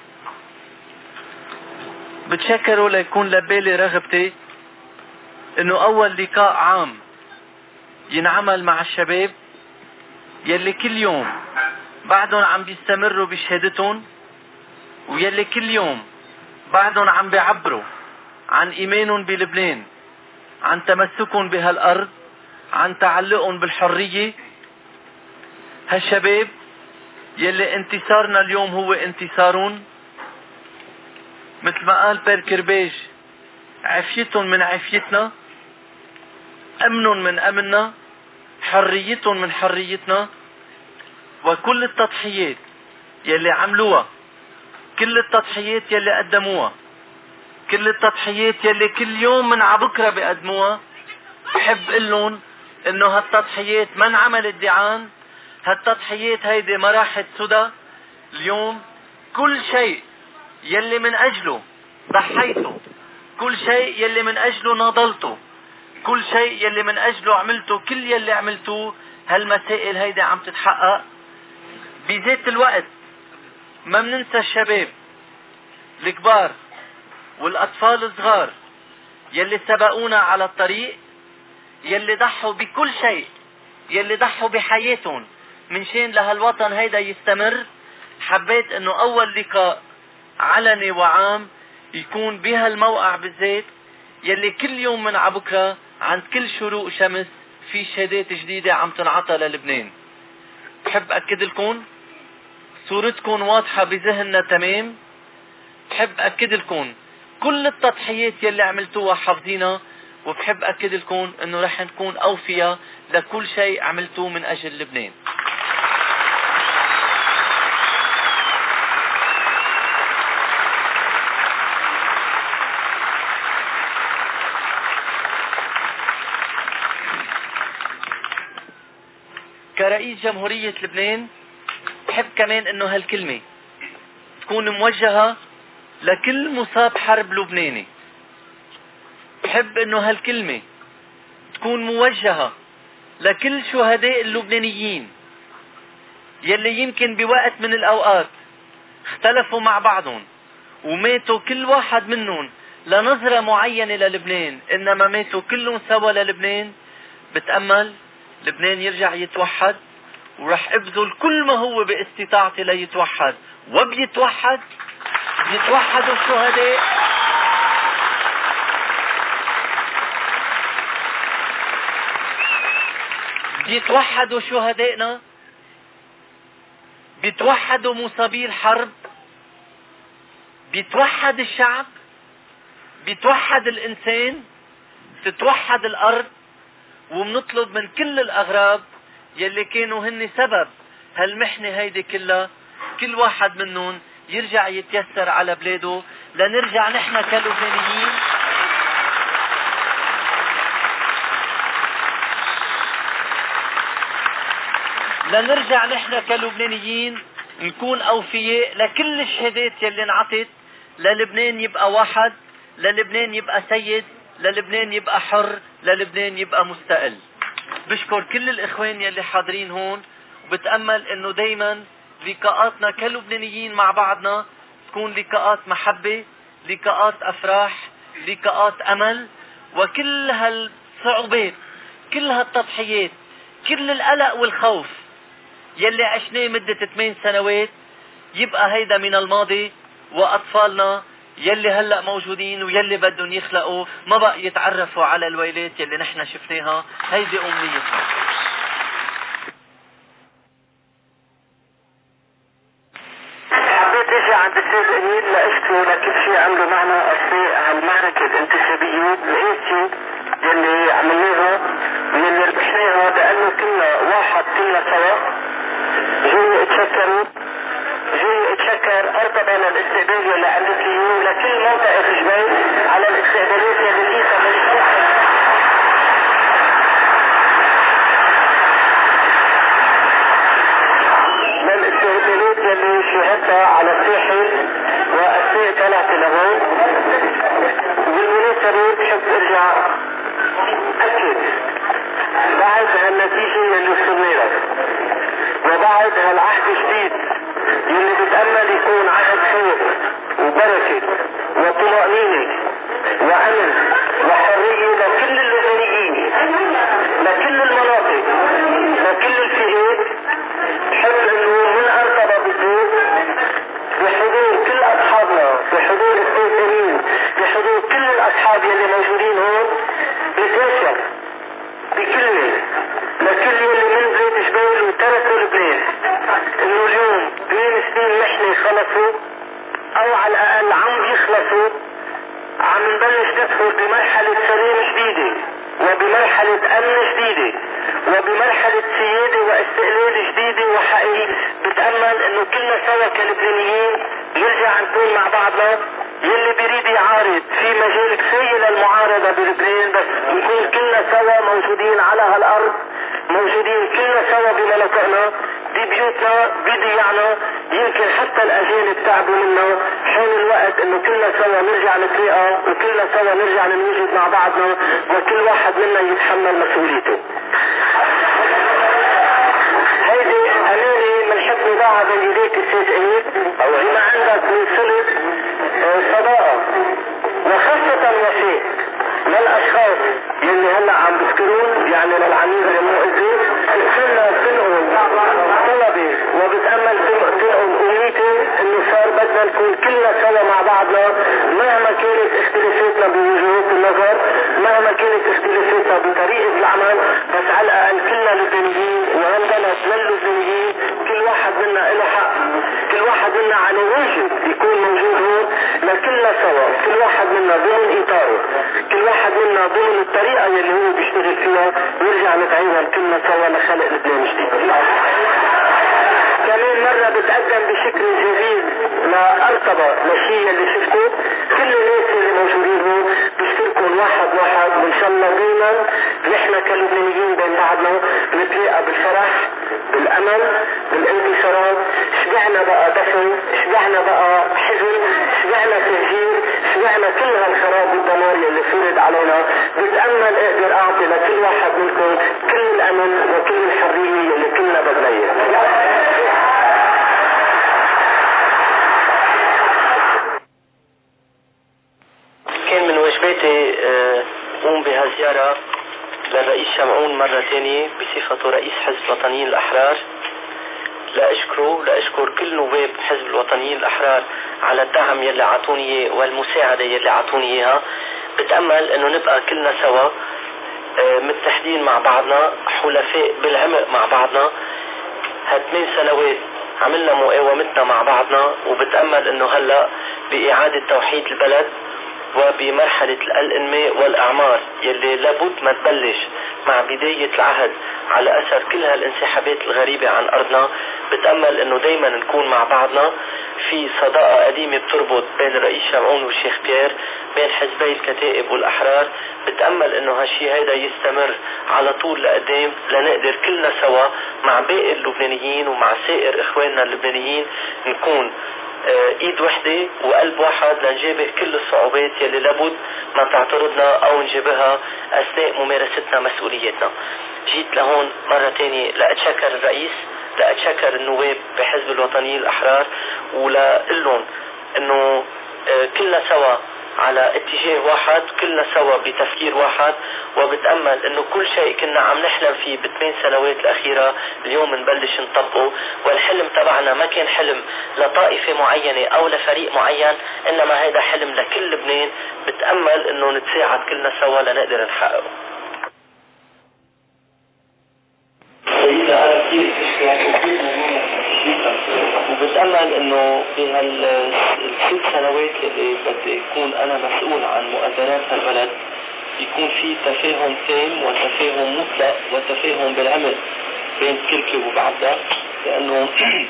بتشكروا ليكون لبالي رغبتي انه اول لقاء عام ينعمل مع الشباب يلي كل يوم بعدهم عم بيستمروا بشهادتهم، ويلي كل يوم بعدهم عم بيعبروا عن ايمانهم بلبنان، عن تمسكهم بهالارض، عن تعلقهم بالحرية. هالشباب يلي انتصارنا اليوم هو انتصارهم، مثل ما قال بير كرباج، عافيتهم من عافيتنا، امنهم من امننا، حريتهم من حريتنا. وكل التضحيات يلي عملوها، كل التضحيات يلي قدموها، كل التضحيات يلي كل يوم من عبكرة بيقدموها، بحب قلن انه هالتضحيات ما انعملت دعان. هالتضحيات هيدي ما راحت سدى. اليوم كل شيء يلي من اجله ضحيته، كل شيء يلي من اجله ناضلته، كل شيء يلي من اجله عملته، كل يلي عملتوه، هالمسائل هيدي عم تتحقق. بذات الوقت ما مننسى الشباب الكبار والاطفال الصغار يلي سبقونا على الطريق، يلي ضحوا بكل شيء، يلي ضحوا بحياتهم من شان لهالوطن هيدا يستمر. حبيت انه اول لقاء علني وعام يكون بهالموقع بالذات، يلي كل يوم من عبكرة عند كل شروق شمس في شهادات جديدة عم تنعطى للبنان. بحب أكد لكم صورتكم واضحة بذهننا تمام. بحب أكد لكم كل التضحيات يلي عملتوها حافظينها، وبحب أكد لكم انه رح نكون أوفياء لكل شيء عملتوه من أجل لبنان. كرئيس جمهورية لبنان بحب كمان انه هالكلمة تكون موجهة لكل مصاب حرب لبناني. بحب انه هالكلمة تكون موجهة لكل شهداء اللبنانيين يلي يمكن بوقت من الاوقات اختلفوا مع بعضهم وماتوا كل واحد منهم لنظرة معينة للبنان، انما ماتوا كلهم سوا للبنان. بتأمل لبنان يرجع يتوحد، ورح ابذل كل ما هو باستطاعتي ليتوحد، وبيتوحد يتوحدوا الشهداء. بيتوحدوا شهدائنا، بيتوحدوا مصابي الحرب، بيتوحد الشعب، بيتوحد الانسان، تتوحد الارض. ومنطلب من كل الاغراب يلي كانوا هن سبب هالمحنة هيدي كلها، كل واحد منهم يرجع يتيسر على بلاده لنرجع نحن كلبنانيين نكون اوفياء لكل الشهادات يلي انعطت للبنان يبقى واحد، للبنان يبقى سيد، للبنان يبقى حر، للبنان يبقى مستقل. بشكر كل الاخوان يلي حاضرين هون، وبتأمل انه دايما لقاءاتنا كلبنانيين مع بعضنا تكون لقاءات محبة، لقاءات افراح، لقاءات امل. وكل هالصعوبات، كل هالتضحيات، كل القلق والخوف يلي عشناه مدة 8 سنوات يبقى هيدا من الماضي. واطفالنا يلي هلأ موجودين ويلي بدهم يخلقوا ما بقى يتعرفوا على الويلات يلي نحن شفناها. هيدي أمنيتنا. حبيت اجي عند السيد امين لاشكره لكل شيء عمله معنا اثناء هالمعركة الانتخابية القاسية يلي عملناها ويلي ربحناها، لانه كنا واحد، كنا سوا. جاي اتشكر ارتبا للاستقبال يلي عندك اياه لكل منطقة في جبال على الاستقبالات يلي ليسا للاستقبالات يلي شاهدتها على الساحل واثناء طلعتي لهون. بالمناسبة بحب ارجع اكد بعد هالنتيجة يلي وصلنا لها وبعد هالعهد الجديد يلي بتأمل يكون عهد خير وبركة وطمأنينة وأمن وحرية لكل اللبنانيين، لكل المناطق، لكل الفئات. بحب انه من ارتبا بالذات بحضور كل اصحابنا، بحضور السيد امين، بحضور كل الاصحاب يلي موجودين هون، بتوشك بكلمة لكل يلي من بلاد جبال وتركوا لبنان انه اليوم 2 سنين محنة خلصوا او على الاقل عم يخلصوا، عم نبلش ندخل بمرحلة سلام جديدة وبمرحلة امن جديدة وبمرحلة سيادة واستقلال جديدة وحقيقي. بتأمل انه كلنا سوا كلبنانيين يرجع نكون مع بعضنا. يلي بيريد يعارض في مجال كفاية للمعارضة بلبنان، بس نكون كلنا سوا موجودين على هالارض، موجودين كلنا سوا بمناطقنا ببيوتنا بضياعنا. يمكن حتى الاجانب تعبوا منا، حان الوقت انه كلنا سوا نرجع نتلاقى وكلنا سوا نرجع نوجد مع بعضنا وكل واحد منا يتحمل مسؤوليته. هيدي امانة بنحب نضعها بين يديك السيد امير، بما عندك من صلة صداقة وخاصة وفاء للاشخاص يلي هلا عم بذكرون، يعني للعميد المؤذي. كنا تنقل طلبي وبتأمل تنقل امنيتي بعضنا مهما كانت اختلافاتنا بوجهات النظر، مهما كانت اختلافاتنا بطريقة العمل، بس على الأقل كلنا لبنانيين وهالبلد للبنانيين، كل واحد منا له حق، كل واحد منا على واجب يكون موجود هون لكلنا سوا، كل واحد منا ضمن إطاره، كل واحد منا ضمن الطريقة اللي هو بيشتغل فيها، ونرجع نتعاون كلنا سوا لخلق لبنان جديد. كمان مرة بتقدم بشكل جديد لأرقبة لشيء اللي شفته، كل الناس اللي موجودين هون بيشتركوا واحد وإن شاء الله دايما نحن كلبنانيين بين بعضنا نتلاقى بالفرح، بالأمل، بالانتصارات. شبعنا بقى دفن، شبعنا بقى حزن، شبعنا تهجير، شبعنا كل هالخراب والدمار اللي فرض علينا. بتأمل اقدر اعطي لكل واحد منكم كل الأمل وكل الحرية اللي كلنا بدنا اياها. كان من واجباتي قوم بهالزيارة للرئيس شمعون مرة ثانية بصفته رئيس حزب الوطنيين الأحرار، لأشكر كل نواب حزب الوطنيين الأحرار على الدعم يلي عطوني والمساعدة يلي عطوني إياها. بتأمل أنه نبقى كلنا سوا متحدين مع بعضنا، حلفاء بالعمق مع بعضنا. ه8 سنوات عملنا مقاومتنا مع بعضنا، وبتأمل أنه هلأ بإعادة توحيد البلد وبمرحلة الإنماء والأعمار يلي لابد ما تبلش مع بداية العهد على أثر كل هالانسحابات الغريبة عن أرضنا. بتأمل أنه دايما نكون مع بعضنا في صداقة قديمة بتربط بين الرئيس شمعون والشيخ بيير، بين حزبي الكتائب والأحرار. بتأمل أنه هالشي هيدا يستمر على طول لقدام، لنقدر كلنا سوا مع باقي اللبنانيين ومع سائر إخواننا اللبنانيين نكون ايد وحدة وقلب واحد لنجابه كل الصعوبات يلي لابد ما تعترضنا او نجابها اثناء ممارستنا مسؤوليتنا. جيت لهون مرة تانية لأتشكر الرئيس، لأتشكر النواب بحزب الوطنيين الأحرار، ولقلهم انه كلنا سوا على اتجاه واحد، كلنا سوا بتفكير واحد. وبتأمل انه كل شيء كنا عم نحلم فيه ب8 سنوات الاخيرة اليوم نبلش نطبقه، والحلم تبعنا ما كان حلم لطائفة معينة او لفريق معين، انما هذا حلم لكل لبنان. بتأمل انه نتساعد كلنا سوا لنقدر نحققه. وبتأمل انه بهال6 سنوات اللي بدي يكون انا مسؤول عن مؤازرات هالبلد يكون في تفاهم تام وتفاهم مطلق وتفاهم بالعمل بين تركيا وبعضها، لانه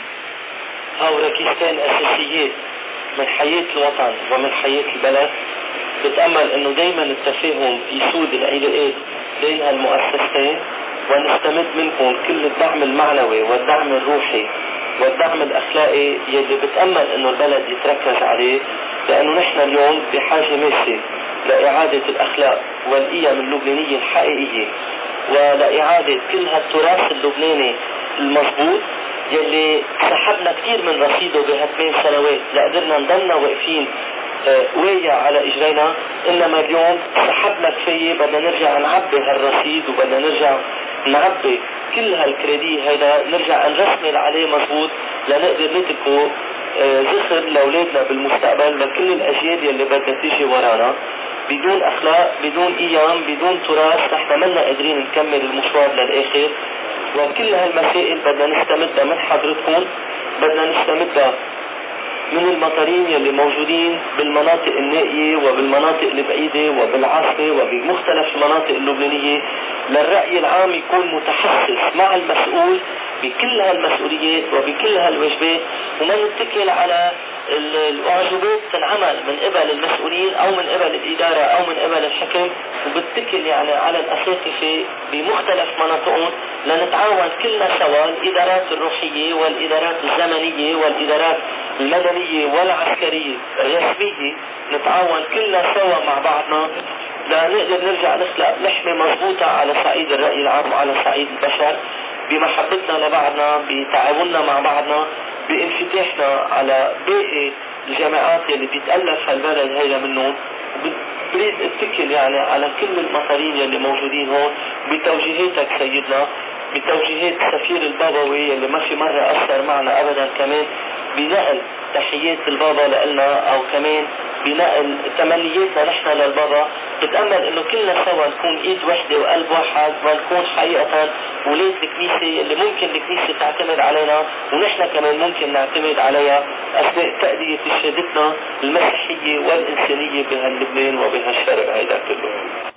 هاو ركيزتين اساسيات من حياة الوطن ومن حياة البلد. بتأمل انه دايما التفاهم يسود العلاقات بين هالمؤسستين، ونستمد منكم كل الدعم المعنوي والدعم الروحي والدعم الأخلاقي يلي بتأمل انه البلد يتركز عليه، لانه نحن اليوم بحاجة ماسة لإعادة الأخلاق والقيم اللبنانية الحقيقية، ولإعادة كل هالتراث اللبناني المضبوط يلي سحبنا كثير من رصيده بها8 سنوات لقدرنا نضلنا واقفين ويا على اجرينا. انما اليوم سحبنا كفاية، بدنا نرجع نعبي هالرصيد وبدنا نرجع نعبي كل هالكريدي هيدا، نرجع نرسمل عليه مضبوط لنقدر نتركه ذخر لأولادنا بالمستقبل، لكل الأجيال اللي بدها تيجي ورانا. بدون أخلاق، بدون قيم، بدون تراث نحن منا قادرين نكمل المشوار للآخر. وكل هالمسائل بدنا نستمدها من حضرتكم، بدنا نستمدها من المطارين يلي موجودين بالمناطق النائية وبالمناطق البعيدة وبالعاصمة وبمختلف المناطق اللبنانية، للرأي العام يكون متحسس مع المسؤول بكل هالمسؤوليات وبكل هالواجبات، وما نتكل على الواجبات تنعمل من قبل المسؤولين او من قبل الإدارة او من قبل الحكم، وبتكل يعني على الأساتذة بمختلف مناطقهم لنتعاون كلنا سوا، الإدارات الروحية والإدارات الزمنية والإدارات المدنية والعسكرية الرسمية، نتعاون كلنا سوا مع بعضنا لنقدر نرجع نخلق لحمة مضبوطة على صعيد الرأي العام وعلى صعيد البشر، بمحبتنا لبعضنا، بتعاوننا مع بعضنا، بانفتاحنا على باقي الجماعات اللي بيتألف هالبلد هيدا منهم. بريد اتكل يعني على كل المطارين اللي موجودين هون بتوجيهاتك سيدنا، بتوجيهات سفير البابوي اللي ما في مرة أثر معنا أبدا كمان بنقل تحيات البابا لنا، او كمان بنقل تمنياتنا نحن للبابا. بتأمل انه كلنا سوا نكون ايد وحدة وقلب واحد، ونكون حقيقة ولاد الكنيسة اللي ممكن الكنيسة تعتمد علينا ونحن كمان ممكن نعتمد عليها اثناء تأدية شهادتنا المسيحية والإنسانية بهاللبنان وبهالشرق هيدا كله.